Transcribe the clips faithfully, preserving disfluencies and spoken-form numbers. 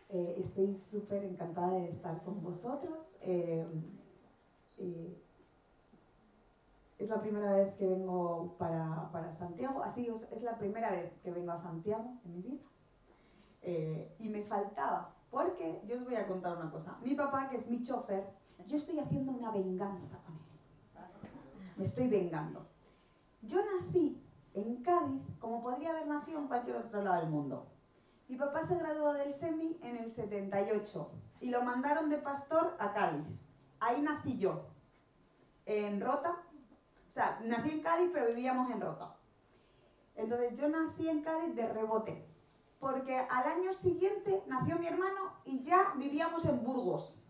Eh, estoy súper encantada de estar con vosotros. Eh, eh, es la primera vez que vengo para, para Santiago, así es la primera vez que vengo a Santiago en mi vida. Eh, y me faltaba, porque yo os voy a contar una cosa. Mi papá, que es mi chofer, yo estoy haciendo una venganza con él. Me estoy vengando. Yo nací en Cádiz, como podría haber nacido en cualquier otro lado del mundo. Mi papá se graduó del SEMI en el setenta y ocho y lo mandaron de pastor a Cádiz. Ahí nací yo, en Rota. O sea, nací en Cádiz, pero vivíamos en Rota. Entonces yo nací en Cádiz de rebote, porque al año siguiente nació mi hermano y ya vivíamos en Burgos.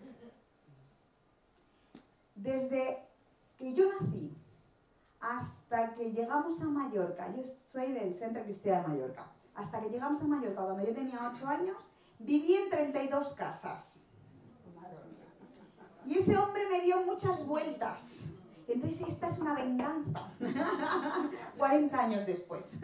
Desde que yo nací hasta que llegamos a Mallorca, yo soy del Centro Cristiano de Mallorca, hasta que llegamos a Mallorca, cuando yo tenía ocho años, viví en treinta y dos casas. Y ese hombre me dio muchas vueltas. Entonces esta es una venganza. cuarenta años después.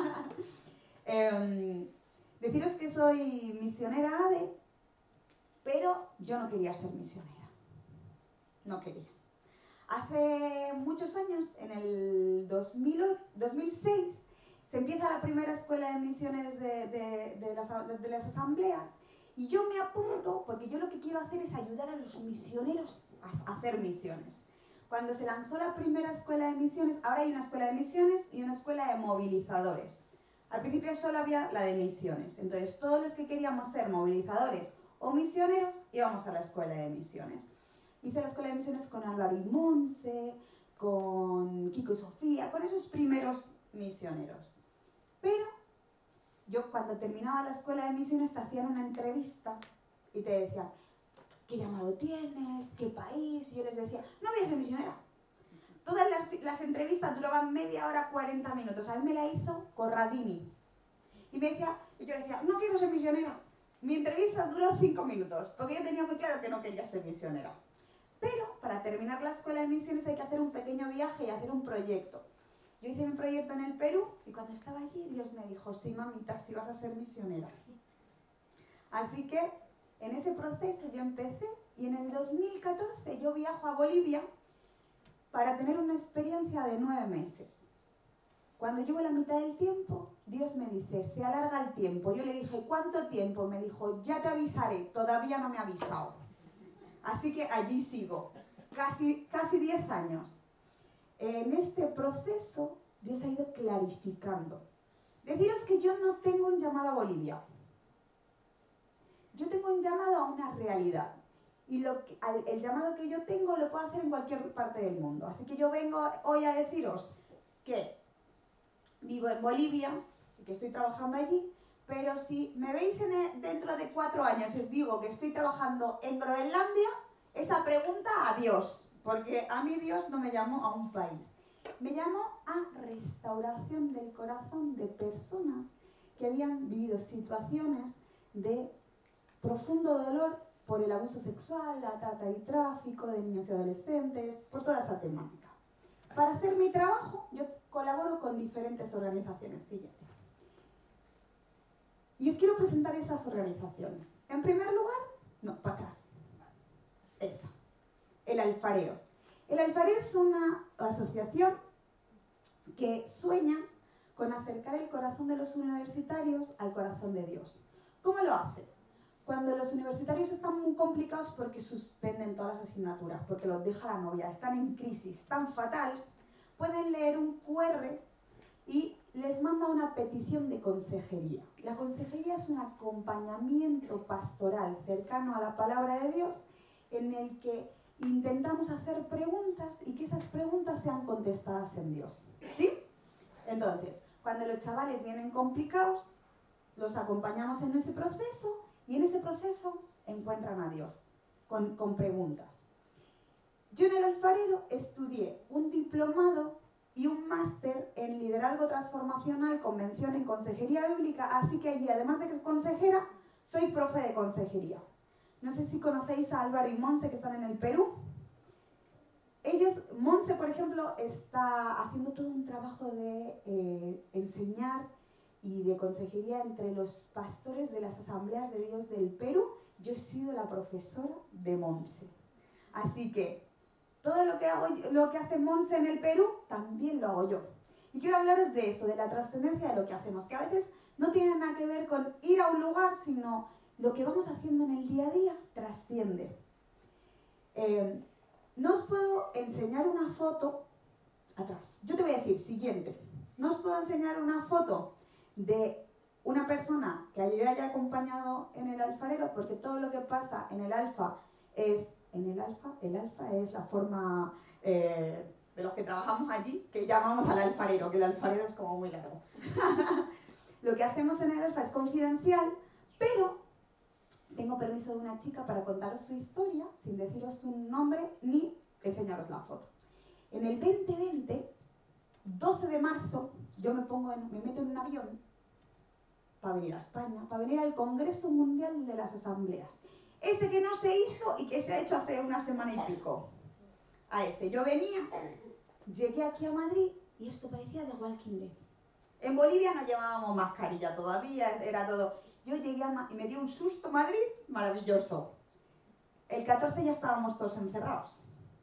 eh, deciros que soy misionera A D E, pero yo no quería ser misionera. No quería. Hace muchos años, en el dos mil, dos mil seis, se empieza la primera escuela de misiones de, de, de, las, de las asambleas y yo me apunto porque yo lo que quiero hacer es ayudar a los misioneros a hacer misiones. Cuando se lanzó la primera escuela de misiones, ahora hay una escuela de misiones y una escuela de movilizadores. Al principio solo había la de misiones, entonces todos los que queríamos ser movilizadores o misioneros íbamos a la escuela de misiones. Hice la escuela de misiones con Álvaro y Monse, con Kiko y Sofía, con esos primeros misioneros. Pero yo cuando terminaba la escuela de misiones te hacían una entrevista y te decían, ¿qué llamado tienes? ¿Qué país? Y yo les decía, no voy a ser misionera. Todas las, las entrevistas duraban media hora, cuarenta minutos. A mí me la hizo Corradini. Y me decía, y yo le decía, no quiero ser misionera. Mi entrevista duró cinco minutos, porque yo tenía muy claro que no quería ser misionera. Pero para terminar la escuela de misiones hay que hacer un pequeño viaje y hacer un proyecto. Yo hice mi proyecto en el Perú y cuando estaba allí Dios me dijo, sí mamita, sí vas a ser misionera. Así que en ese proceso yo empecé y en el dos mil catorce yo viajo a Bolivia para tener una experiencia de nueve meses. Cuando llevo la mitad del tiempo, Dios me dice, se alarga el tiempo. Yo le dije, ¿cuánto tiempo? Me dijo, ya te avisaré, todavía no me ha avisado. Así que allí sigo, casi, casi diez años. En este proceso, Dios ha ido clarificando. Deciros que yo no tengo un llamado a Bolivia. Yo tengo un llamado a una realidad. Y lo que, el llamado que yo tengo lo puedo hacer en cualquier parte del mundo. Así que yo vengo hoy a deciros que vivo en Bolivia y que estoy trabajando allí, pero si me veis en el, dentro de cuatro años y os digo que estoy trabajando en Groenlandia, esa pregunta a Dios, porque a mí Dios no me llamó a un país. Me llamó a restauración del corazón de personas que habían vivido situaciones de profundo dolor por el abuso sexual, la trata y tráfico de niños y adolescentes, por toda esa temática. Para hacer mi trabajo, yo colaboro con diferentes organizaciones. Siguiente. Y os quiero presentar esas organizaciones. En primer lugar, no, para atrás. Esa. El Alfarero. El Alfarero es una asociación que sueña con acercar el corazón de los universitarios al corazón de Dios. ¿Cómo lo hace? Cuando los universitarios están muy complicados porque suspenden todas las asignaturas, porque los deja la novia, están en crisis, están fatal, pueden leer un cu erre y les manda una petición de consejería. La consejería es un acompañamiento pastoral cercano a la palabra de Dios en el que intentamos hacer preguntas y que esas preguntas sean contestadas en Dios. ¿Sí? Entonces, cuando los chavales vienen complicados, los acompañamos en ese proceso y en ese proceso encuentran a Dios con, con preguntas. Yo en el Alfarero estudié un diplomado y un máster en liderazgo transformacional, convención en consejería bíblica, así que allí, además de que consejera, soy profe de consejería. No sé si conocéis a Álvaro y Monse, que están en el Perú. Ellos, Monse, por ejemplo, está haciendo todo un trabajo de eh, enseñar y de consejería entre los pastores de las Asambleas de Dios del Perú. Yo he sido la profesora de Monse. Así que todo lo que, hago, lo que hace Monse en el Perú, también lo hago yo. Y quiero hablaros de eso, de la trascendencia de lo que hacemos, que a veces no tiene nada que ver con ir a un lugar, sino lo que vamos haciendo en el día a día trasciende. Eh, no os puedo enseñar una foto atrás. Yo te voy a decir, siguiente. No os puedo enseñar una foto de una persona que yo haya acompañado en el alfarero, porque todo lo que pasa en el alfa es... En el alfa, el alfa es la forma eh, de los que trabajamos allí, que llamamos al alfarero, que el alfarero es como muy largo. Lo que hacemos en el alfa es confidencial, pero tengo permiso de una chica para contaros su historia, sin deciros su nombre ni enseñaros la foto. En el veinte veinte, doce de marzo, yo me, pongo en, me meto en un avión para venir a España, para venir al Congreso Mundial de las Asambleas. Ese que no se hizo y que se ha hecho hace una semana y pico. A ese. Yo venía, llegué aquí a Madrid y esto parecía de Walking Dead. En Bolivia no llevábamos mascarilla todavía, era todo... Yo llegué a Ma- y me dio un susto Madrid, maravilloso. El catorce ya estábamos todos encerrados.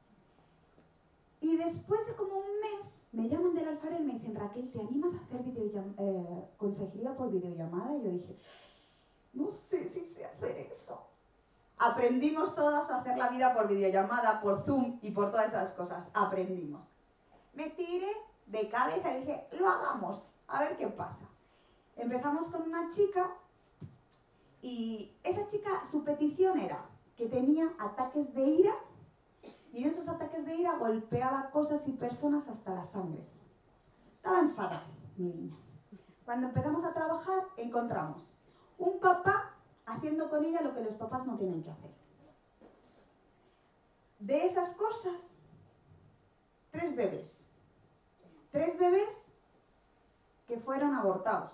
Y después de como un mes, me llaman del alfarero y me dicen, Raquel, ¿te animas a hacer videollam- eh, consejería por videollamada? Y yo dije, no sé si sé hacer eso. Aprendimos todos a hacer la vida por videollamada, por Zoom y por todas esas cosas. Aprendimos. Me tiré de cabeza y dije, lo hagamos, a ver qué pasa. Empezamos con una chica y esa chica, su petición era que tenía ataques de ira y en esos ataques de ira golpeaba cosas y personas hasta la sangre. Estaba enfadada, mi niña. Cuando empezamos a trabajar, encontramos un papá haciendo con ella lo que los papás no tienen que hacer. De esas cosas, tres bebés. Tres bebés que fueron abortados.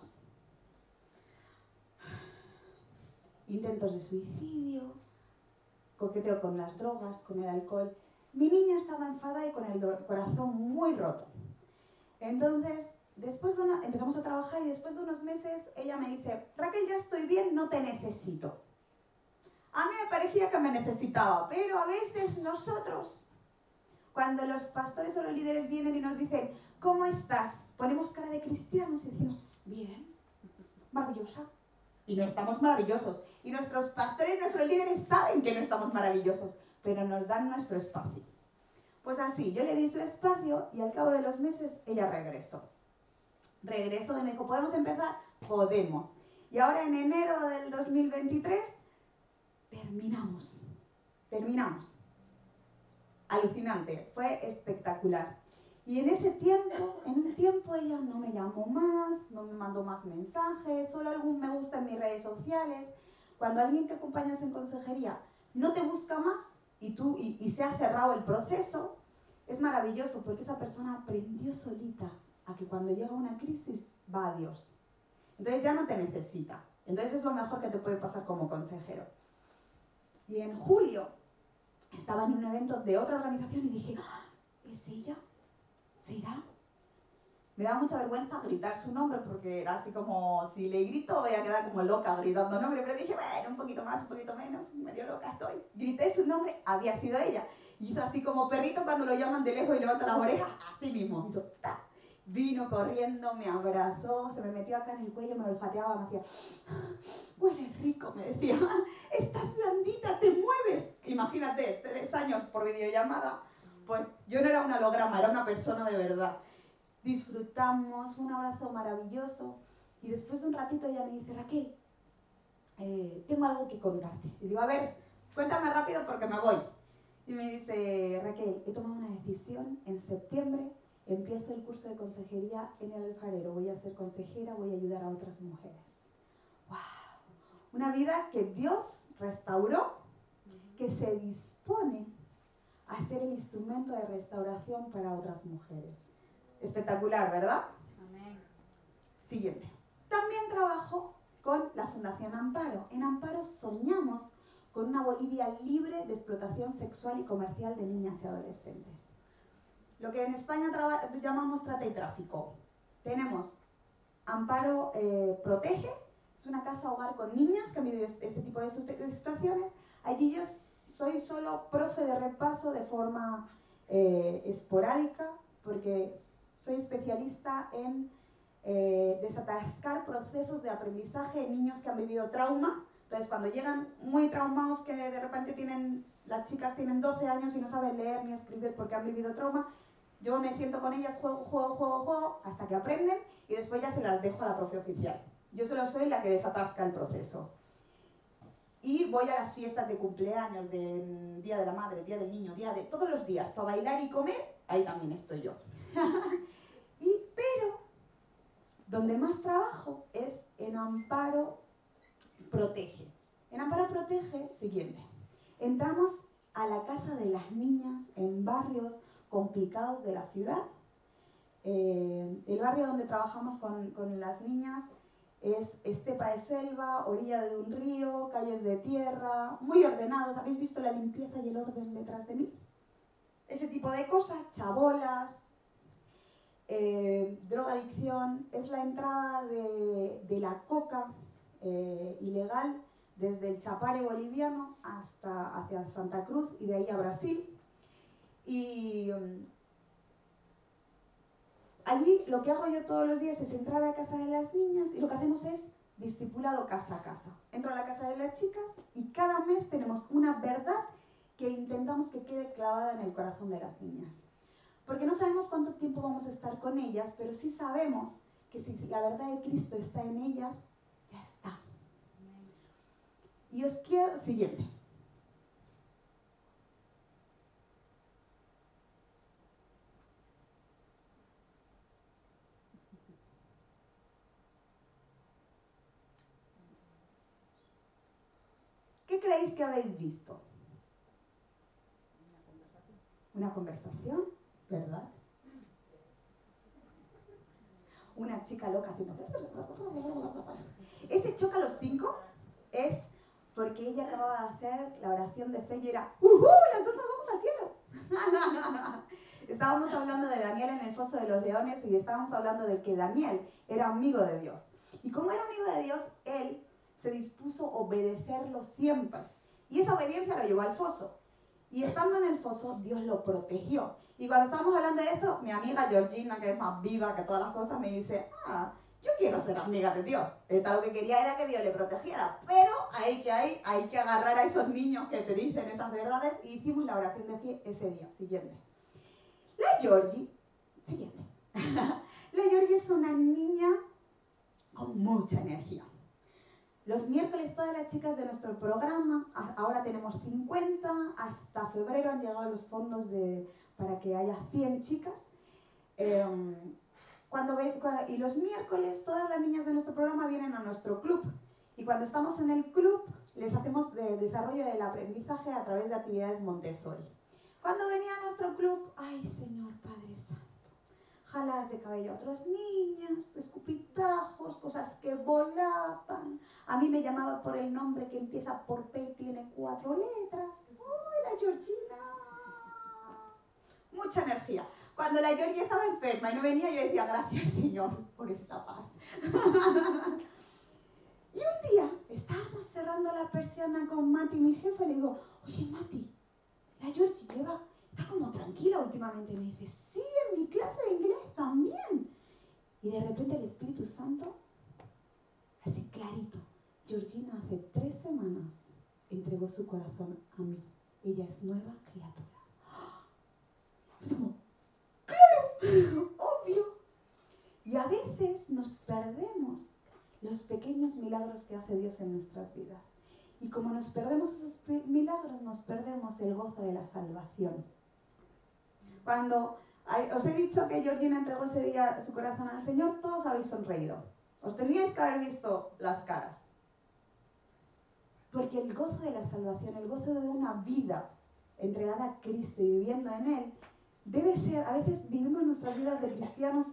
Intentos de suicidio, coqueteo con las drogas, con el alcohol. Mi niña estaba enfadada y con el corazón muy roto. Entonces, después de una, empezamos a trabajar y después de unos meses ella me dice, Raquel, ya estoy bien, no te necesito. A mí me parecía que me necesitaba, pero a veces nosotros, cuando los pastores o los líderes vienen y nos dicen, ¿cómo estás? Ponemos cara de cristianos y decimos, bien, maravillosa. Y no estamos maravillosos. Y nuestros pastores, nuestros líderes saben que no estamos maravillosos, pero nos dan nuestro espacio. Pues así, yo le di su espacio y al cabo de los meses ella regresó. Regresó y me dijo, ¿podemos empezar? Podemos. Y ahora en enero del dos mil veintitrés, terminamos. Terminamos. Alucinante, fue espectacular. Y en ese tiempo, en un tiempo ella no me llamó más, no me mandó más mensajes, solo algún me gusta en mis redes sociales. Cuando alguien que acompañas en consejería no te busca más y, tú, y, y se ha cerrado el proceso, es maravilloso porque esa persona aprendió solita a que cuando llega una crisis va a Dios. Entonces ya no te necesita. Entonces es lo mejor que te puede pasar como consejero. Y en julio estaba en un evento de otra organización y dije, ¡ah! ¿Es ella? ¿Será? Me da mucha vergüenza gritar su nombre porque era así como, si le grito voy a quedar como loca gritando nombre, pero dije, bueno, un poquito más, un poquito menos, medio loca estoy. Grité su nombre, había sido ella. Y hizo así como perrito cuando lo llaman de lejos y levanta las orejas, así mismo. Hizo, ¡ta! Vino corriendo, me abrazó, se me metió acá en el cuello, me olfateaba, me hacía, huele rico, me decía, estás blandita, te mueves. Imagínate, tres años por videollamada. Pues yo no era un holograma, era una persona de verdad. Disfrutamos, un abrazo maravilloso. Y después de un ratito ella me dice, Raquel, eh, tengo algo que contarte. Y digo, a ver, cuéntame rápido porque me voy. Y me dice, Raquel, he tomado una decisión, en septiembre empiezo el curso de consejería en el alfarero. Voy a ser consejera, voy a ayudar a otras mujeres. ¡Wow! Una vida que Dios restauró, que se dispone a ser el instrumento de restauración para otras mujeres. Espectacular, ¿verdad? Amén. Siguiente. También trabajo con la Fundación Amparo. En Amparo soñamos con una Bolivia libre de explotación sexual y comercial de niñas y adolescentes. Lo que en España llamamos trata y tráfico. Tenemos Amparo eh, Protege, es una casa hogar con niñas que han vivido este tipo de situaciones. Allí yo soy solo profe de repaso de forma eh, esporádica, porque soy especialista en eh, desatascar procesos de aprendizaje en niños que han vivido trauma. Entonces, cuando llegan muy traumados, que de repente tienen, las chicas tienen doce años y no saben leer ni escribir porque han vivido trauma, yo me siento con ellas, juego, juego, juego, juego, hasta que aprenden y después ya se las dejo a la profe oficial. Yo solo soy la que desatasca el proceso. Y voy a las fiestas de cumpleaños, de Día de la Madre, Día del Niño, Día de todos los días, para bailar y comer, ahí también estoy yo. y, pero, donde más trabajo es en Amparo Protege. En Amparo Protege, siguiente, entramos a la casa de las niñas en barrios complicados de la ciudad. Eh, el barrio donde trabajamos con, con las niñas es estepa de selva, orilla de un río, calles de tierra, muy ordenados. ¿Habéis visto la limpieza y el orden detrás de mí? Ese tipo de cosas, chabolas, eh, drogadicción. Es la entrada de, de la coca eh, ilegal desde el Chapare boliviano hasta hacia Santa Cruz y de ahí a Brasil. Y um, allí lo que hago yo todos los días es entrar a la casa de las niñas y lo que hacemos es discipulado casa a casa. Entro a la casa de las chicas y cada mes tenemos una verdad que intentamos que quede clavada en el corazón de las niñas. Porque no sabemos cuánto tiempo vamos a estar con ellas, pero sí sabemos que si la verdad de Cristo está en ellas, ya está. Y os quiero... Siguiente. ¿Qué creéis que habéis visto? Una conversación, ¿verdad? Una chica loca haciendo... Ese choca a los cinco es porque ella acababa de hacer la oración de fe y era ¡uhú! ¡Las dos nos vamos al cielo! Estábamos hablando de Daniel en el foso de los leones y estábamos hablando de que Daniel era amigo de Dios. Y como era amigo de Dios, él se dispuso a obedecerlo siempre. Y esa obediencia lo llevó al foso. Y estando en el foso, Dios lo protegió. Y cuando estábamos hablando de esto, mi amiga Georgina, que es más viva que todas las cosas, me dice, ah, yo quiero ser amiga de Dios. Esta lo que quería era que Dios le protegiera. Pero hay que, hay, hay que agarrar a esos niños que te dicen esas verdades. Y hicimos la oración de fe ese día. Siguiente. La Georgie, siguiente. La Georgie es una niña con mucha energía. Los miércoles todas las chicas de nuestro programa, ahora tenemos cincuenta, hasta febrero han llegado los fondos de, para que haya cien chicas. Eh, cuando ve, y los miércoles todas las niñas de nuestro programa vienen a nuestro club. Y cuando estamos en el club les hacemos de desarrollo del aprendizaje a través de actividades Montessori. Cuando venía a nuestro club, ay Señor Padre Santo, jaladas de cabello a otras niñas, escupitajos, cosas que volaban. A mí me llamaba por el nombre que empieza por P y tiene cuatro letras. ¡Uy, la Georgina! Mucha energía. Cuando la Georgie estaba enferma y no venía, yo decía, gracias Señor por esta paz. Y un día estábamos cerrando la persiana con Mati, mi jefa, y le digo, oye Mati, la Georgie lleva... está como tranquila últimamente. Y me dice, sí, en mi clase de inglés también. Y de repente el Espíritu Santo, así clarito, Georgina hace tres semanas entregó su corazón a mí. Ella es nueva criatura. Es como, claro, obvio. Y a veces nos perdemos los pequeños milagros que hace Dios en nuestras vidas. Y como nos perdemos esos milagros, nos perdemos el gozo de la salvación. Cuando os he dicho que Georgina entregó ese día su corazón al Señor, todos habéis sonreído. Os tendríais que haber visto las caras. Porque el gozo de la salvación, el gozo de una vida entregada a Cristo y viviendo en Él, debe ser, a veces vivimos nuestras vidas de cristianos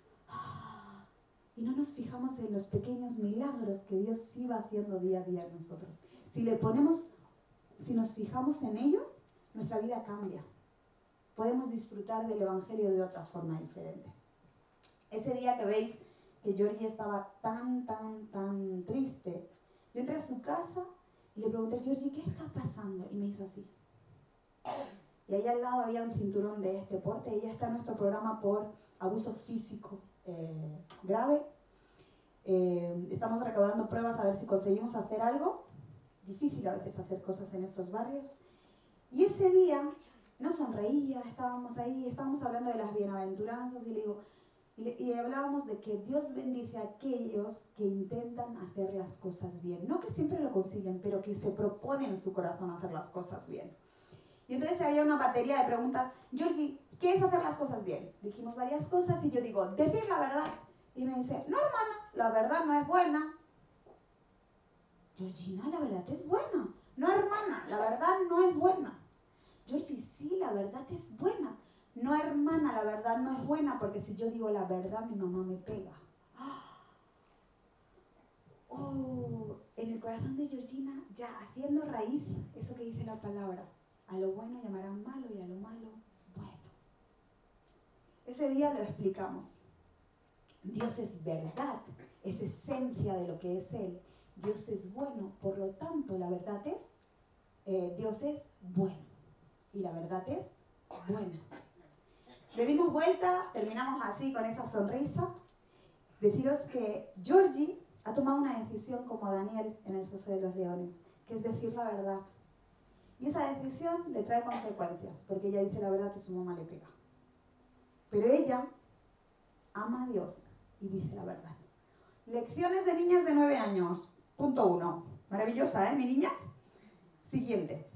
y no nos fijamos en los pequeños milagros que Dios iba haciendo día a día en nosotros. Si le ponemos, si nos fijamos en ellos, nuestra vida cambia. Podemos disfrutar del Evangelio de otra forma diferente. Ese día que veis que Georgie estaba tan, tan, tan triste, yo entré a su casa y le pregunté, Georgie, ¿qué está pasando? Y me hizo así. Y ahí al lado había un cinturón de deporte. Ella está en nuestro programa por abuso físico eh, grave. Eh, estamos recaudando pruebas a ver si conseguimos hacer algo. Difícil a veces hacer cosas en estos barrios. Y ese día no sonreía, estábamos ahí, estábamos hablando de las bienaventuranzas y le digo, y, le, y hablábamos de que Dios bendice a aquellos que intentan hacer las cosas bien. No que siempre lo consiguen, pero que se proponen en su corazón hacer las cosas bien. Y entonces había una batería de preguntas. Georgie, ¿qué es hacer las cosas bien? Dijimos varias cosas y yo digo, decir la verdad. Y me dice, no hermana, la verdad no es buena. Georgina, la verdad es buena. No hermana, la verdad no es buena. Georgie, sí, la verdad es buena. No hermana, la verdad no es buena, porque si yo digo la verdad, mi mamá me pega. Oh, en el corazón de Georgina, ya haciendo raíz, eso que dice la palabra. A lo bueno llamarán malo y a lo malo, bueno. Ese día lo explicamos. Dios es verdad, es esencia de lo que es Él. Dios es bueno, por lo tanto, la verdad es, eh, Dios es bueno. Y la verdad es buena. Le dimos vuelta, terminamos así con esa sonrisa. Deciros que Georgie ha tomado una decisión como Daniel en el foso de los leones, que es decir la verdad. Y esa decisión le trae consecuencias, porque ella dice la verdad y su mamá le pega. Pero ella ama a Dios y dice la verdad. Lecciones de niñas de nueve años. Punto uno. Maravillosa, ¿eh, mi niña? Siguiente.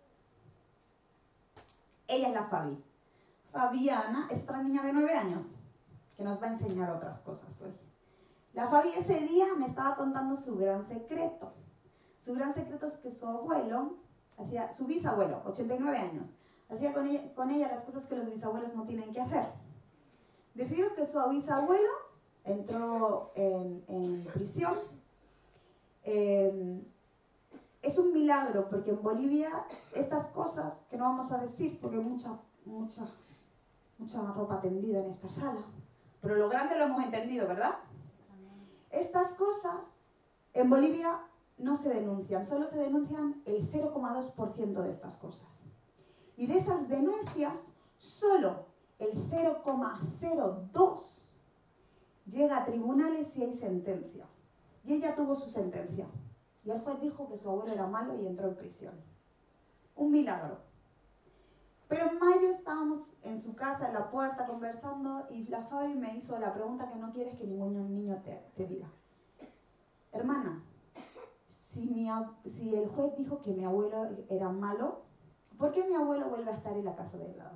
Ella es la Fabi. Fabiana es otra niña de nueve años, que nos va a enseñar otras cosas hoy. La Fabi ese día me estaba contando su gran secreto. Su gran secreto es que su abuelo, hacía, su bisabuelo, ochenta y nueve años, hacía con ella, con ella las cosas que los bisabuelos no tienen que hacer. Decidió que su bisabuelo entró en, en prisión. Eh, es un milagro, porque en Bolivia estas cosas, que no vamos a decir, porque hay mucha, mucha, mucha ropa tendida en esta sala, pero lo grande lo hemos entendido, ¿verdad? Estas cosas en Bolivia no se denuncian, solo se denuncian el cero coma dos por ciento de estas cosas. Y de esas denuncias, solo el cero coma cero dos llega a tribunales y hay sentencia. Y ella tuvo su sentencia. Y el juez dijo que su abuelo era malo y entró en prisión. Un milagro. Pero en mayo estábamos en su casa, en la puerta, conversando, y la Fabi me hizo la pregunta que no quieres que ningún niño te, te diga. Hermana, si, mi, si el juez dijo que mi abuelo era malo, ¿por qué mi abuelo vuelve a estar en la casa de al lado?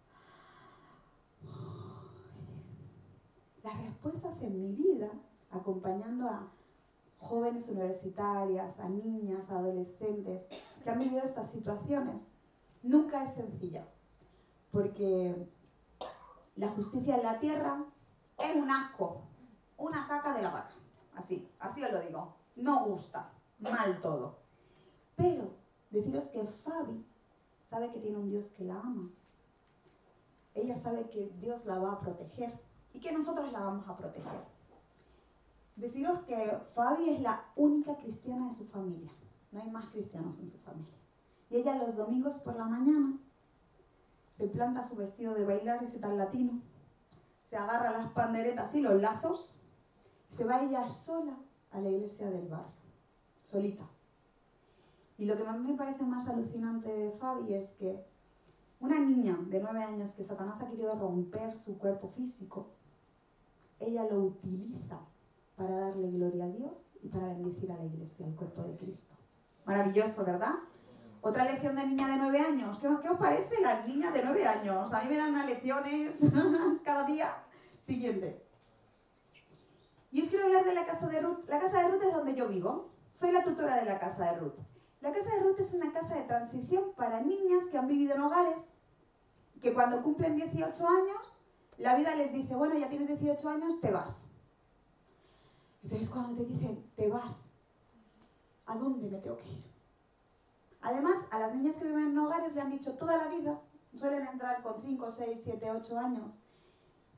Las respuestas en mi vida, acompañando a jóvenes universitarias, a niñas, a adolescentes que han vivido estas situaciones, nunca es sencilla, porque la justicia en la tierra es un asco, una caca de la vaca, así, así os lo digo, no gusta, mal todo. Pero deciros que Fabi sabe que tiene un Dios que la ama, ella sabe que Dios la va a proteger y que nosotros la vamos a proteger. Deciros que Fabi es la única cristiana de su familia, no hay más cristianos en su familia. Y ella los domingos por la mañana se planta su vestido de bailar, ese tan latino, se agarra las panderetas y los lazos, y se va ella sola a la iglesia del barrio, solita. Y lo que a mí me parece más alucinante de Fabi es que una niña de nueve años que Satanás ha querido romper su cuerpo físico, ella lo utiliza para darle gloria a Dios y para bendecir a la iglesia, el cuerpo de Cristo. Maravilloso, ¿verdad? Otra lección de niña de nueve años. ¿Qué, qué os parece la niña de nueve años? A mí me dan unas lecciones cada día. Siguiente. Y os quiero hablar de la casa de Ruth. La casa de Ruth es donde yo vivo. Soy la tutora de la casa de Ruth. La casa de Ruth es una casa de transición para niñas que han vivido en hogares que cuando cumplen dieciocho años, la vida les dice, bueno, ya tienes dieciocho años, te vas. Entonces cuando te dicen, te vas, ¿a dónde me tengo que ir? Además, a las niñas que viven en hogares le han dicho toda la vida, suelen entrar con cinco, seis, siete, ocho años,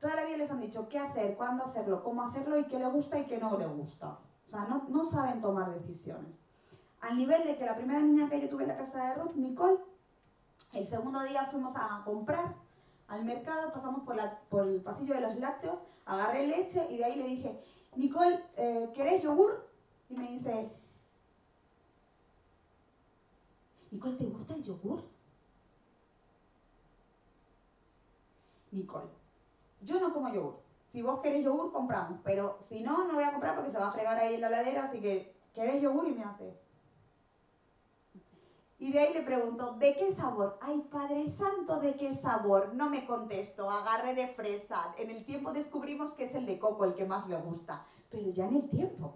toda la vida les han dicho qué hacer, cuándo hacerlo, cómo hacerlo y qué le gusta y qué no le gusta. O sea, no, no saben tomar decisiones. Al nivel de que la primera niña que yo tuve en la casa de Ruth, Nicole, el segundo día fuimos a comprar al mercado, pasamos por, la, por el pasillo de los lácteos, agarré leche y de ahí le dije, Nicole, eh, ¿querés yogur? Y me dice, Nicole, ¿te gusta el yogur? Nicole, yo no como yogur. Si vos querés yogur, compramos. Pero si no, no voy a comprar porque se va a fregar ahí en la heladera. Así que, ¿querés yogur? Y me hace. Y de ahí le pregunto, ¿de qué sabor? Ay, Padre Santo, ¿de qué sabor? No me contesto. Agarré de fresa. En el tiempo descubrimos que es el de coco el que más le gusta. Pero ya en el tiempo.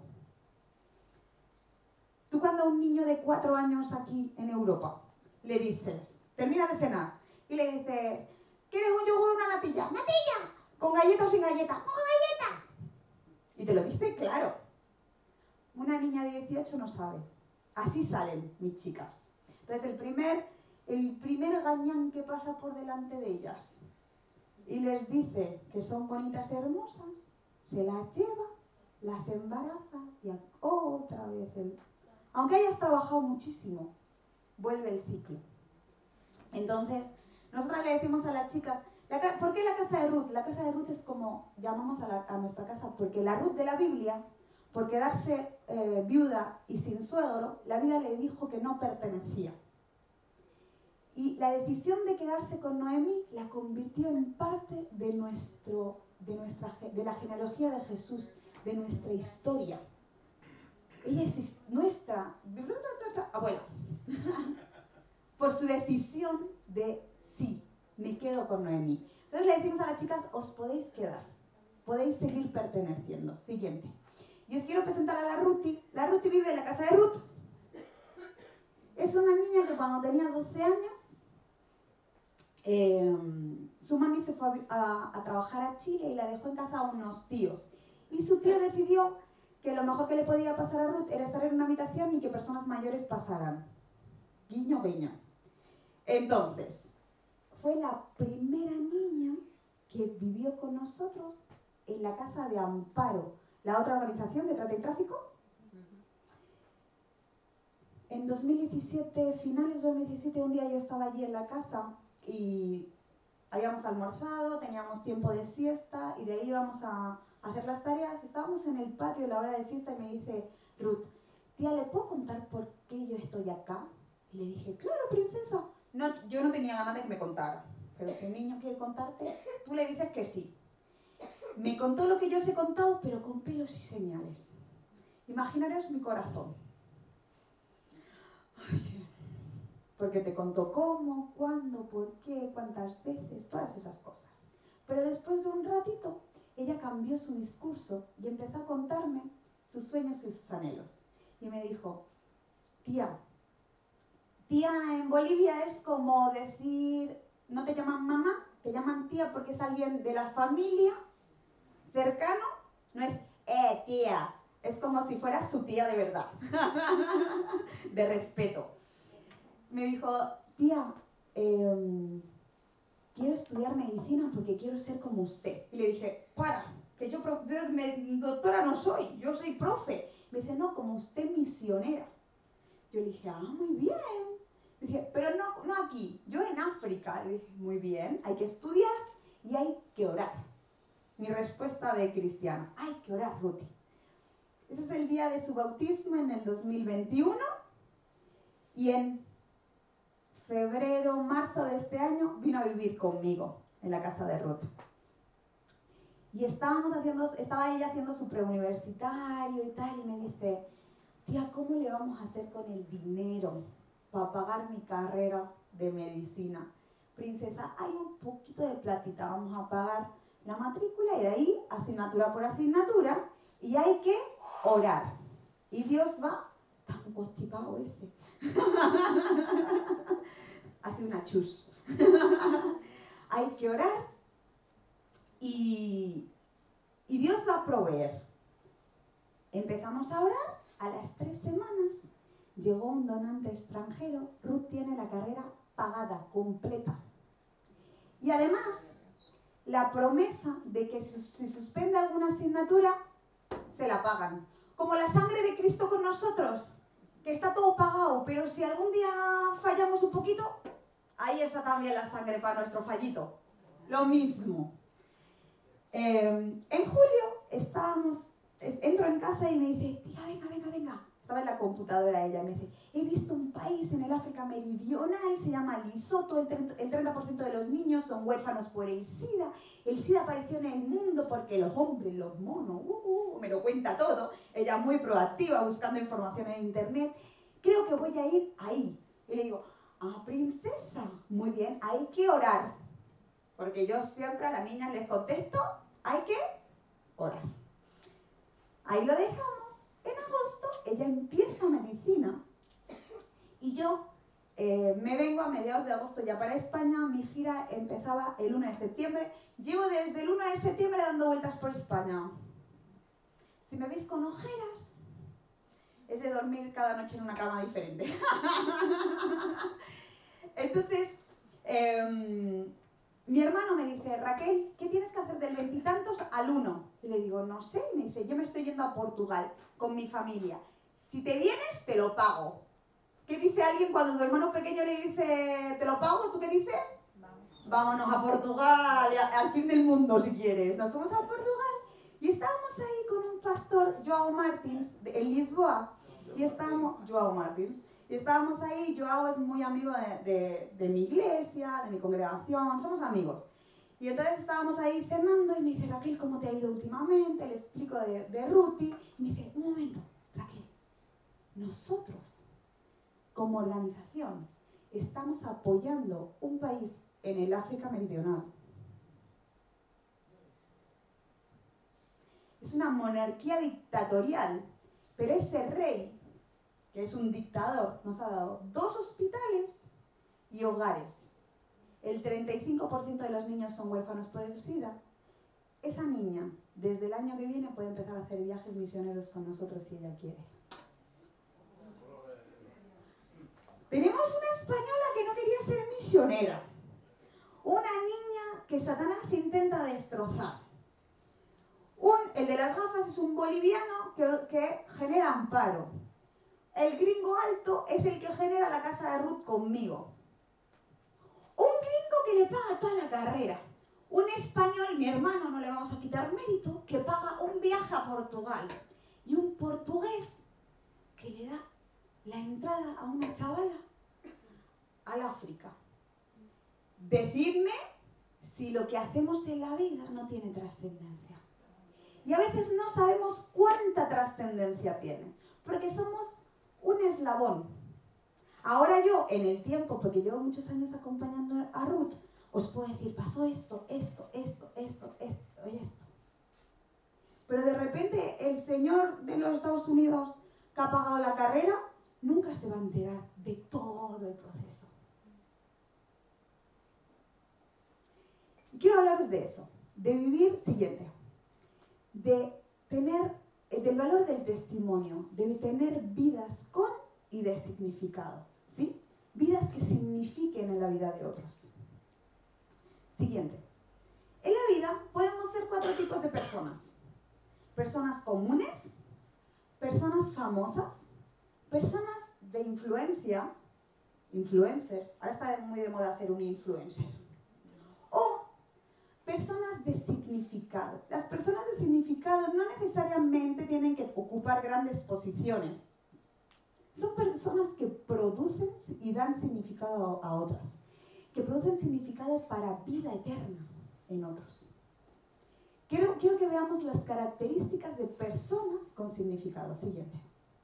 Tú cuando a un niño de cuatro años aquí en Europa le dices, termina de cenar, y le dices, ¿quieres un yogur o una natilla? ¡Natilla! ¿Con galleta o sin galleta? ¡Con galleta! Y te lo dice claro. Una niña de dieciocho no sabe. Así salen mis chicas. Entonces el primer, el primer gañán que pasa por delante de ellas y les dice que son bonitas y hermosas, se las lleva, las embaraza y otra vez el... Aunque hayas trabajado muchísimo, vuelve el ciclo. Entonces, nosotras le decimos a las chicas, la, ¿por qué la casa de Ruth? La casa de Ruth es como llamamos a, la, a nuestra casa, porque la Ruth de la Biblia, por quedarse eh, viuda y sin suegro, la vida le dijo que no pertenecía. Y la decisión de quedarse con Noemí la convirtió en parte de, nuestro, de, nuestra, de la genealogía de Jesús, de nuestra historia. Ella es nuestra abuela. Por su decisión de sí, me quedo con Noemí. Entonces le decimos a las chicas, os podéis quedar, podéis seguir perteneciendo. Siguiente. Y os quiero presentar a la Ruti. La Ruti vive en la casa de Ruth. Es una niña que cuando tenía doce años, eh, su mami se fue a, a, a trabajar a Chile y la dejó en casa a unos tíos. Y su tío decidió que lo mejor que le podía pasar a Ruth era estar en una habitación y que personas mayores pasaran. Guiño, guiño. Entonces, fue la primera niña que vivió con nosotros en la casa de Amparo, la otra organización de trata y tráfico. En dos mil diecisiete, finales de dos mil diecisiete, un día yo estaba allí en la casa y habíamos almorzado, teníamos tiempo de siesta y de ahí íbamos a hacer las tareas. Estábamos en el patio a la hora de siesta y me dice Ruth, tía, ¿le puedo contar por qué yo estoy acá? Y le dije, claro, princesa. No, yo no tenía ganas de que me contara, pero si un niño quiere contarte, tú le dices que sí. Me contó lo que yo os he contado, pero con pelos y señales. Imaginaros mi corazón. Ay, sí. Porque te contó cómo, cuándo, por qué, cuántas veces, todas esas cosas. Pero después de un ratito, ella cambió su discurso y empezó a contarme sus sueños y sus anhelos. Y me dijo, tía, tía en Bolivia es como decir, no te llaman mamá, te llaman tía porque es alguien de la familia, cercano, no es, eh, tía, es como si fuera su tía de verdad, de respeto. Me dijo, tía, eh, quiero estudiar medicina porque quiero ser como usted. Y le dije, para, que yo, prof, yo me, doctora no soy, yo soy profe. Me dice, no, como usted misionera. Yo le dije, ah, muy bien. Le dije, pero no, no aquí, yo en África. Le dije, muy bien, hay que estudiar y hay que orar. Mi respuesta de cristiana, hay que orar, Ruti. Ese es el día de su bautismo en el dos mil veintiuno y en febrero, marzo de este año vino a vivir conmigo en la casa de Ruth. Y estábamos haciendo, estaba ella haciendo su preuniversitario y tal, y me dice, tía, ¿cómo le vamos a hacer con el dinero para pagar mi carrera de medicina? Princesa, hay un poquito de platita, vamos a pagar la matrícula y de ahí asignatura por asignatura y hay que orar. Y Dios va tan constipado ese. Hace una chus. Hay que orar y, y Dios va a proveer. Empezamos a orar, a las tres semanas llegó un donante extranjero. Ruth tiene la carrera pagada, completa. Y además, la promesa de que si, si suspende alguna asignatura, se la pagan. Como la sangre de Cristo con nosotros, que está todo pagado, pero si algún día fallamos un poquito, ahí está también la sangre para nuestro fallito. Lo mismo. Eh, en julio estábamos, entro en casa y me dice, tía, venga, venga, venga. Estaba en la computadora ella, me dice, he visto un país en el África Meridional, se llama Lesotho, el treinta por ciento de los niños son huérfanos por el SIDA. El SIDA apareció en el mundo porque los hombres, los monos, uh, uh, me lo cuenta todo. Ella muy proactiva, buscando información en internet. Creo que voy a ir ahí. Y le digo, ah, princesa, muy bien, hay que orar. Porque yo siempre a las niñas les contesto, hay que orar. Ahí lo dejamos. En agosto ella empieza medicina y yo eh, me vengo a mediados de agosto ya para España. Mi gira empezaba el uno de septiembre. Llevo desde el uno de septiembre dando vueltas por España. Si me veis con ojeras, es de dormir cada noche en una cama diferente. Entonces, eh, mi hermano me dice, Raquel, ¿qué tienes que hacer del veintitantos al uno? Y le digo, no sé. Y me dice, yo me estoy yendo a Portugal con mi familia. Si te vienes, te lo pago. ¿Qué dice alguien cuando tu hermano pequeño le dice, te lo pago? ¿Tú qué dices? Vamos. Vámonos a Portugal, al fin del mundo si quieres. Nos fuimos a Portugal y estábamos ahí con un pastor, Joao Martins, en Lisboa. Y estábamos, Joao Martins. Y estábamos ahí, Joao es muy amigo de, de, de mi iglesia, de mi congregación, somos amigos. Y entonces estábamos ahí cenando y me dice, Raquel, ¿cómo te ha ido últimamente? Le explico de, de Ruti. Y me dice, un momento, Raquel, nosotros, como organización, estamos apoyando un país en el África Meridional. Es una monarquía dictatorial, pero ese rey, que es un dictador, nos ha dado dos hospitales y hogares. El treinta y cinco por ciento de los niños son huérfanos por el SIDA. Esa niña, desde el año que viene, puede empezar a hacer viajes misioneros con nosotros si ella quiere. Tenemos una española que no quería ser misionera. Una niña que Satanás intenta destrozar. Un, el de las gafas es un boliviano que, que genera amparo. El gringo alto es el que genera la casa de Ruth conmigo. Un gringo que le paga toda la carrera. Un español, mi hermano, no le vamos a quitar mérito, que paga un viaje a Portugal. Y un portugués que le da la entrada a una chavala al África. Decidme si lo que hacemos en la vida no tiene trascendencia. Y a veces no sabemos cuánta trascendencia tiene, porque somos un eslabón. Ahora yo, en el tiempo, porque llevo muchos años acompañando a Ruth, os puedo decir, pasó esto, esto, esto, esto, esto y esto. Pero de repente el señor de los Estados Unidos que ha pagado la carrera, nunca se va a enterar de todo el proceso. Y quiero hablaros de eso, de vivir siguiente, de tener, del valor del testimonio, de tener vidas con y de significado, ¿sí? Vidas que signifiquen en la vida de otros. Siguiente. En la vida podemos ser cuatro tipos de personas. Personas comunes, personas famosas, personas de influencia, influencers, ahora está muy de moda ser un influencer, o personas de significado. Las personas de significado no necesariamente tienen que ocupar grandes posiciones. Son personas que producen y dan significado a otras, que producen significado para vida eterna en otros. Quiero, quiero que veamos las características de personas con significado. Siguiente.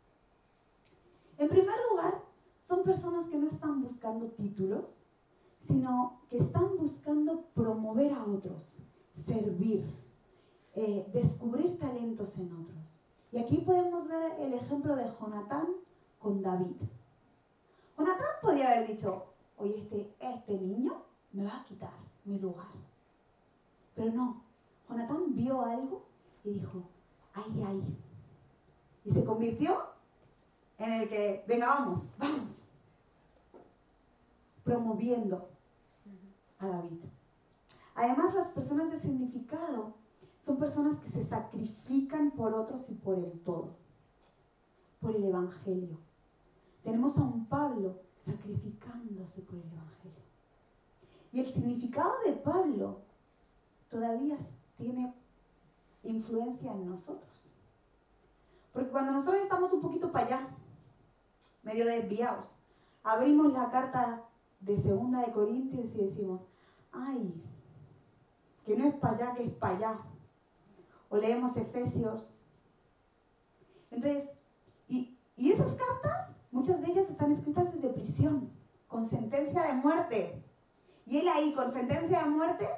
En primer lugar, son personas que no están buscando títulos, sino que están buscando promover a otros, servir, eh, descubrir talentos en otros. Y aquí podemos ver el ejemplo de Jonatán con David. Jonatán podía haber dicho, oye, este, este niño me va a quitar mi lugar. Pero no, Jonatán vio algo y dijo, ay, ay. Y se convirtió en el que, venga, vamos, vamos. Promoviendo a David. Además, las personas de significado son personas que se sacrifican por otros y por el todo, por el Evangelio. Tenemos a un Pablo sacrificándose por el Evangelio. Y el significado de Pablo todavía tiene influencia en nosotros. Porque cuando nosotros estamos un poquito para allá, medio desviados, abrimos la carta de Segunda de Corintios y decimos, ay, que no es para allá, que es para allá. O leemos Efesios. Entonces, y, y esas cartas, muchas de ellas están escritas desde prisión, con sentencia de muerte. Y él ahí, con sentencia de muerte,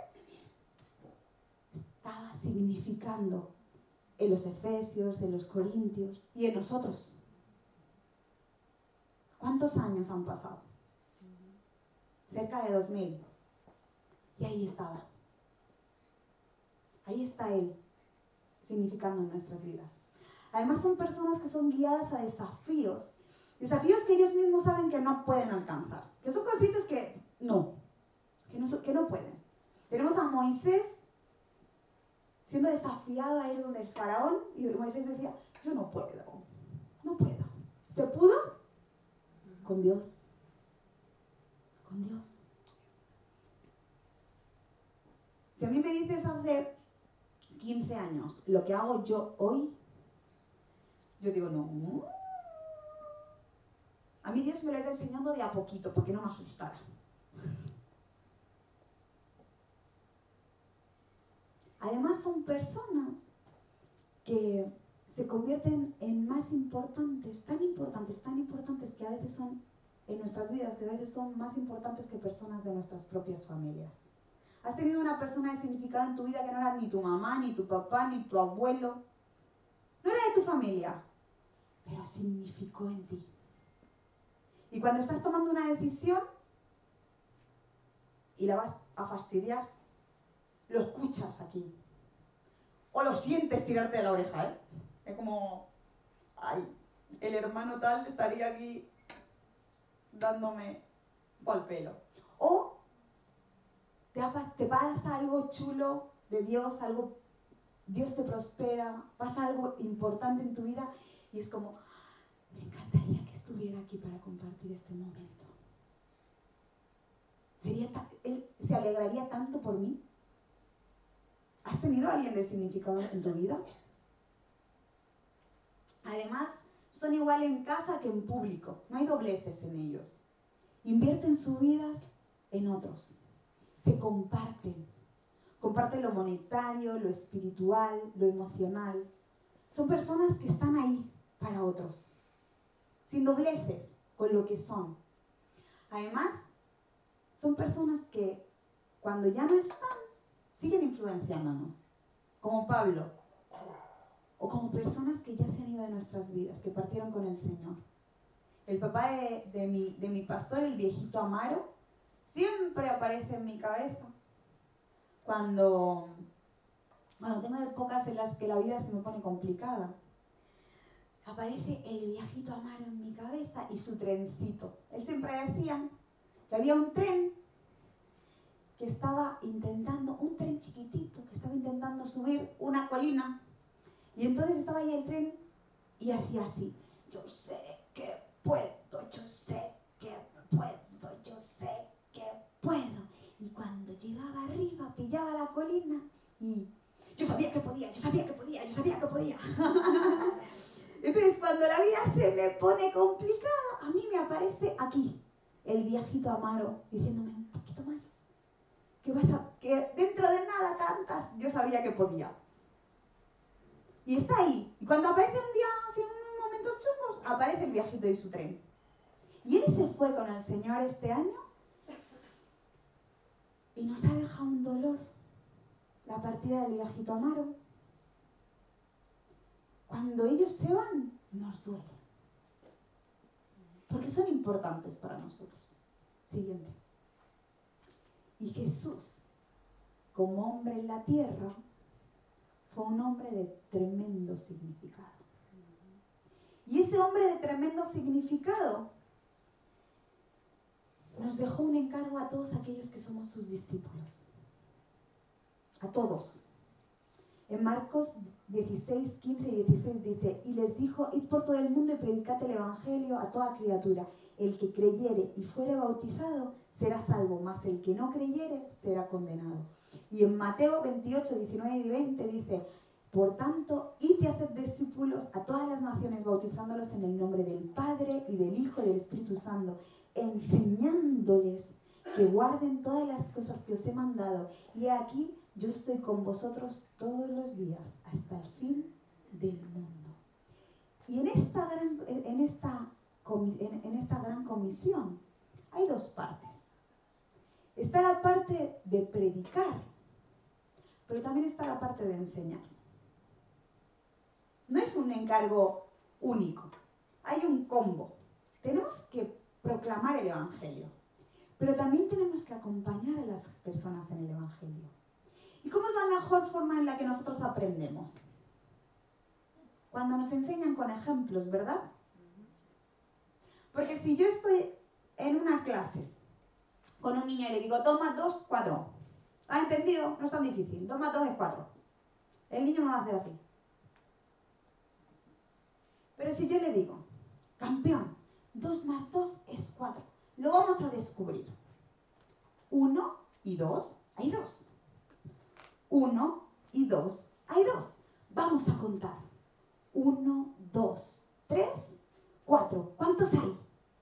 estaba significando en los Efesios, en los Corintios y en nosotros. ¿Cuántos años han pasado? Cerca de dos mil. Y ahí estaba. Ahí está él, significando en nuestras vidas. Además son personas que son guiadas a desafíos. Desafíos que ellos mismos saben que no pueden alcanzar. Que son cositas que no. Que no, que no pueden. Tenemos a Moisés siendo desafiado a ir donde el faraón. Y Moisés decía, yo no puedo. No puedo. ¿Se pudo? Con Dios. Con Dios. Si a mí me dices hace quince años lo que hago yo hoy, yo digo, no. A mí Dios me lo ha ido enseñando de a poquito, porque no me asustara. Además son personas que se convierten en más importantes, tan importantes, tan importantes que a veces son en nuestras vidas, que a veces son más importantes que personas de nuestras propias familias. Has tenido una persona de significado en tu vida que no era ni tu mamá, ni tu papá, ni tu abuelo. No era de tu familia, pero significó en ti. Y cuando estás tomando una decisión y la vas a fastidiar, lo escuchas aquí. O lo sientes tirarte de la oreja, ¿eh? Es como, ay, el hermano tal estaría aquí dándome pa'l pelo. O te, te pasa algo chulo de Dios, algo, Dios te prospera, pasa algo importante en tu vida y es como, me encantaría que estuviera aquí para compartir este momento. Sería ta- él se alegraría tanto por mí. ¿Has tenido a alguien de significado en tu vida? Además, son igual en casa que en público. No hay dobleces en ellos. Invierten sus vidas en otros. Se comparten. Comparten lo monetario, lo espiritual, lo emocional. Son personas que están ahí para otros. Sin dobleces con lo que son. Además, son personas que cuando ya no están, siguen influenciándonos, como Pablo, o como personas que ya se han ido de nuestras vidas, que partieron con el Señor. El papá de, de, mi, de mi pastor, el viejito Amaro, siempre aparece en mi cabeza cuando, cuando tengo épocas en las que la vida se me pone complicada. Aparece el viejito Amaro en mi cabeza y su trencito. Él siempre decía que había un tren que estaba intentando, un tren chiquitito, que estaba intentando subir una colina. Y entonces estaba ahí el tren y hacía así, yo sé que puedo, yo sé que puedo, yo sé que puedo. Y cuando llegaba arriba, pillaba la colina y yo sabía que podía, yo sabía que podía, yo sabía que podía. Entonces cuando la vida se me pone complicada, a mí me aparece aquí el viejito Amaro diciéndome un poquito más. Que, vas a, que dentro de nada cantas, yo sabía que podía. Y está ahí. Y cuando aparece un día, así en un momento chungos, aparece el viejito y su tren. Y él se fue con el Señor este año y nos ha dejado un dolor. La partida del viejito Amaro. Cuando ellos se van, nos duele. Porque son importantes para nosotros. Siguiente. Y Jesús, como hombre en la tierra, fue un hombre de tremendo significado. Y ese hombre de tremendo significado nos dejó un encargo a todos aquellos que somos sus discípulos. a todos. En Marcos dieciséis, quince y dieciséis dice, y les dijo, id por todo el mundo y predicad el evangelio a toda criatura. El que creyere y fuere bautizado será salvo, mas el que no creyere será condenado. Y en Mateo veintiocho, diecinueve y veinte dice, por tanto, id y haced discípulos a todas las naciones, bautizándolos en el nombre del Padre y del Hijo y del Espíritu Santo, enseñándoles que guarden todas las cosas que os he mandado. Y aquí yo estoy con vosotros todos los días hasta el fin del mundo. Y en esta gran, en esta, en, en esta gran comisión hay dos partes. Está la parte de predicar, pero también está la parte de enseñar. No es un encargo único, hay un combo. Tenemos que proclamar el Evangelio, pero también tenemos que acompañar a las personas en el Evangelio. ¿Y cómo es la mejor forma en la que nosotros aprendemos? Cuando nos enseñan con ejemplos, ¿verdad? Porque si yo estoy en una clase con un niño y le digo, dos más dos, cuatro. ¿Has entendido? No es tan difícil. dos más dos es cuatro. El niño me va a hacer así. Pero si yo le digo, campeón, dos más dos es cuatro. Lo vamos a descubrir. uno y dos, hay dos. uno y dos, hay dos. Vamos a contar. uno, dos, tres, cuatro. ¿Cuántos hay?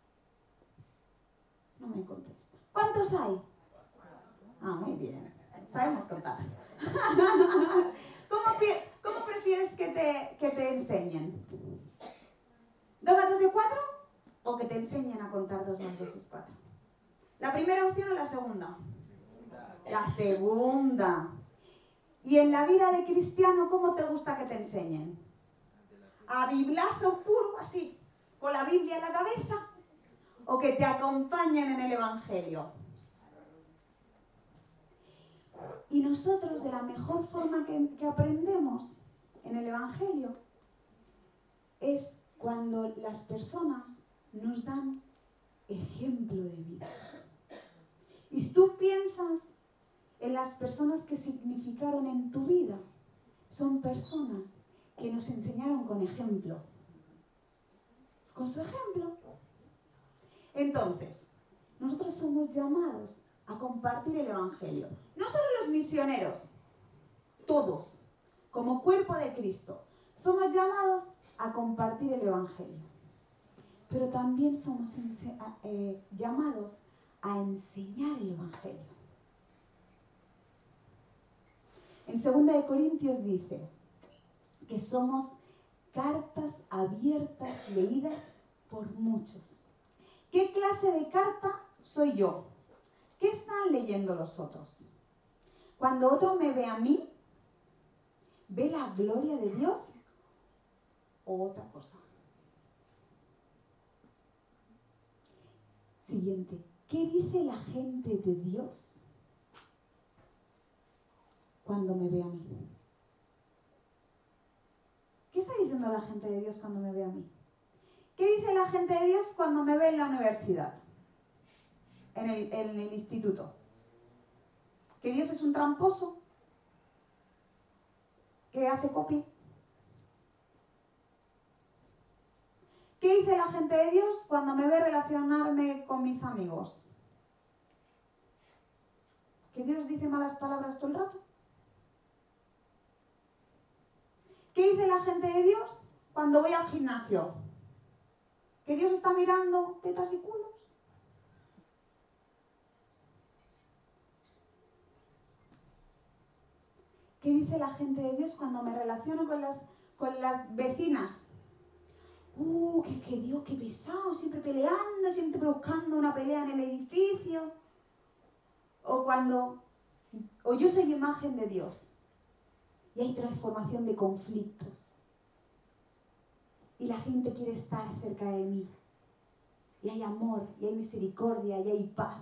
No me contesta. ¿Cuántos hay? Ah, muy bien. Sabemos contar. ¿Cómo, ¿Cómo prefieres que te, que te enseñen? ¿dos más dos es cuatro? ¿O que te enseñen a contar dos más dos es cuatro? ¿La primera opción o la segunda? La segunda. Y en la vida de cristiano, ¿cómo te gusta que te enseñen? ¿A biblazo puro, así, con la Biblia en la cabeza? ¿O que te acompañen en el Evangelio? Y nosotros, de la mejor forma que, que aprendemos en el Evangelio, es cuando las personas nos dan ejemplo de vida. Y si tú piensas en las personas que significaron en tu vida, son personas que nos enseñaron con ejemplo. Con su ejemplo. Entonces, nosotros somos llamados a compartir el Evangelio. No solo los misioneros, todos, como cuerpo de Cristo, somos llamados a compartir el Evangelio. Pero también somos eh, llamados a enseñar el Evangelio. En segunda de Corintios dice que somos cartas abiertas leídas por muchos. ¿Qué clase de carta soy yo? ¿Qué están leyendo los otros? Cuando otro me ve a mí, ¿ve la gloria de Dios o otra cosa? Siguiente. ¿Qué dice la gente de Dios cuando me ve a mí? ¿Qué está diciendo la gente de Dios cuando me ve a mí? ¿Qué dice la gente de Dios cuando me ve en la universidad? En el, en el instituto. ¿Que Dios es un tramposo? ¿Que hace copy? ¿Qué dice la gente de Dios cuando me ve relacionarme con mis amigos? ¿Que Dios dice malas palabras todo el rato? ¿Qué dice la gente de Dios cuando voy al gimnasio? ¿Que Dios está mirando tetas y culos? ¿Qué dice la gente de Dios cuando me relaciono con las, con las vecinas? Uh, que, que Dios, qué pesado, siempre peleando, siempre buscando una pelea en el edificio. O cuando, o yo soy imagen de Dios y hay transformación de conflictos. Y la gente quiere estar cerca de mí. Y hay amor, y hay misericordia, y hay paz.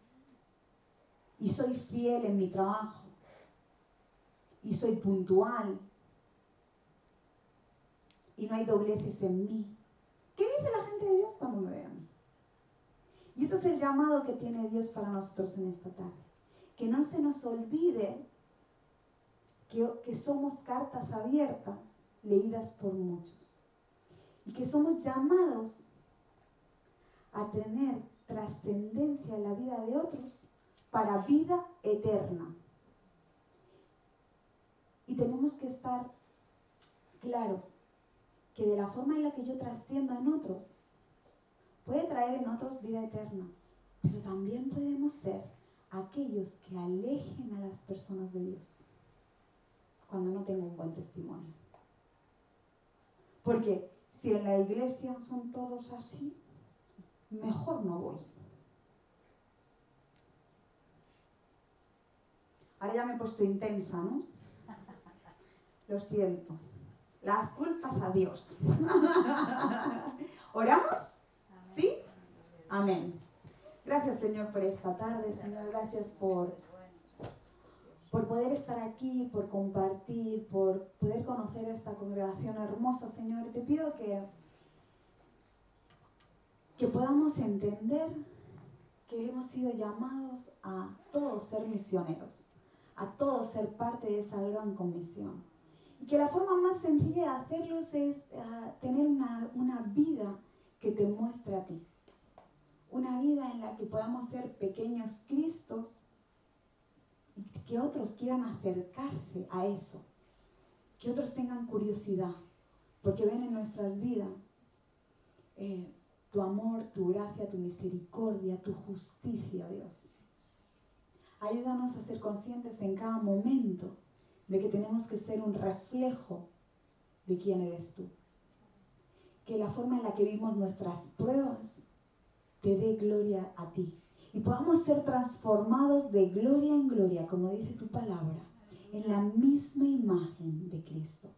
Y soy fiel en mi trabajo. Y soy puntual. Y no hay dobleces en mí. ¿Qué dice la gente de Dios cuando me ve a mí? Y ese es el llamado que tiene Dios para nosotros en esta tarde. Que no se nos olvide que, que somos cartas abiertas leídas por muchos y que somos llamados a tener trascendencia en la vida de otros para vida eterna. Y tenemos que estar claros que de la forma en la que yo trasciendo en otros, puede traer en otros vida eterna, pero también podemos ser aquellos que alejen a las personas de Dios cuando no tengo un buen testimonio. Porque si en la iglesia son todos así, mejor no voy. Ahora ya me he puesto intensa, ¿no? Lo siento. Las culpas a Dios. ¿Oramos? ¿Sí? Amén. Gracias, Señor, por esta tarde. Señor, gracias por, por poder estar aquí, por compartir, por poder conocer a esta congregación hermosa, Señor. Te pido que, que podamos entender que hemos sido llamados a todos ser misioneros, a todos ser parte de esa gran comisión. Y que la forma más sencilla de hacerlos es uh, tener una, una vida que te muestre a ti. Una vida en la que podamos ser pequeños Cristos y que otros quieran acercarse a eso. Que otros tengan curiosidad, porque ven en nuestras vidas eh, tu amor, tu gracia, tu misericordia, tu justicia, Dios. Ayúdanos a ser conscientes en cada momento de que tenemos que ser un reflejo de quién eres tú. Que la forma en la que vivimos nuestras pruebas te dé gloria a ti. Y podamos ser transformados de gloria en gloria, como dice tu palabra, en la misma imagen de Cristo.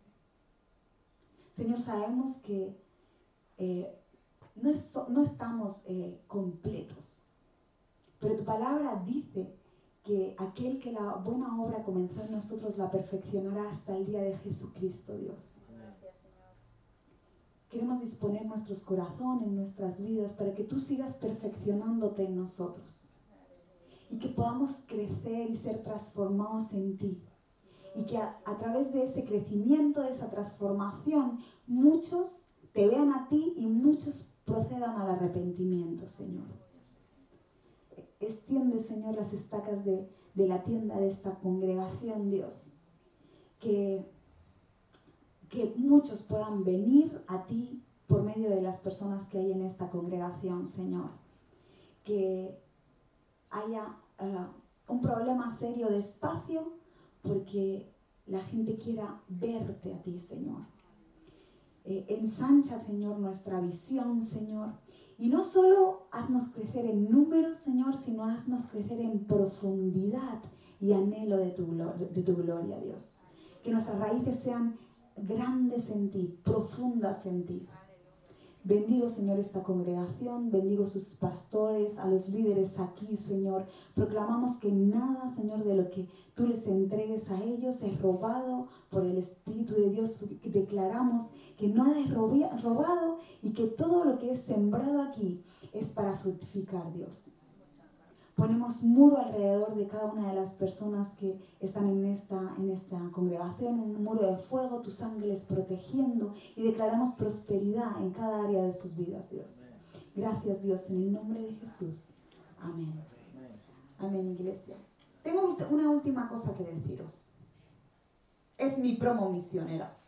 Señor, sabemos que eh, no, es, no estamos eh, completos, pero tu palabra dice que aquel que la buena obra comenzó en nosotros la perfeccionará hasta el día de Jesucristo, Dios. Gracias, Señor. Queremos disponer nuestros corazones, nuestras vidas, para que tú sigas perfeccionándote en nosotros. Y que podamos crecer y ser transformados en ti. Y que a, a través de ese crecimiento, de esa transformación, muchos te vean a ti y muchos procedan al arrepentimiento, Señor. Extiende, Señor, las estacas de, de la tienda de esta congregación, Dios. Que, que muchos puedan venir a ti por medio de las personas que hay en esta congregación, Señor. Que haya uh, un problema serio de espacio porque la gente quiera verte a ti, Señor. Eh, ensancha, Señor, nuestra visión, Señor. Y no solo haznos crecer en números, Señor, sino haznos crecer en profundidad y anhelo de tu, de tu gloria, Dios. Que nuestras raíces sean grandes en ti, profundas en ti. Bendigo, Señor, esta congregación, bendigo sus pastores, a los líderes aquí, Señor. Proclamamos que nada, Señor, de lo que tú les entregues a ellos es robado por el Espíritu de Dios. Declaramos que nada es robado y que todo lo que es sembrado aquí es para fructificar, Dios. Ponemos muro alrededor de cada una de las personas que están en esta, en esta congregación, un muro de fuego, tus ángeles protegiendo, y declaramos prosperidad en cada área de sus vidas, Dios. Gracias, Dios, en el nombre de Jesús. Amén. Amén, iglesia. Tengo una última cosa que deciros. Es mi promo misionera.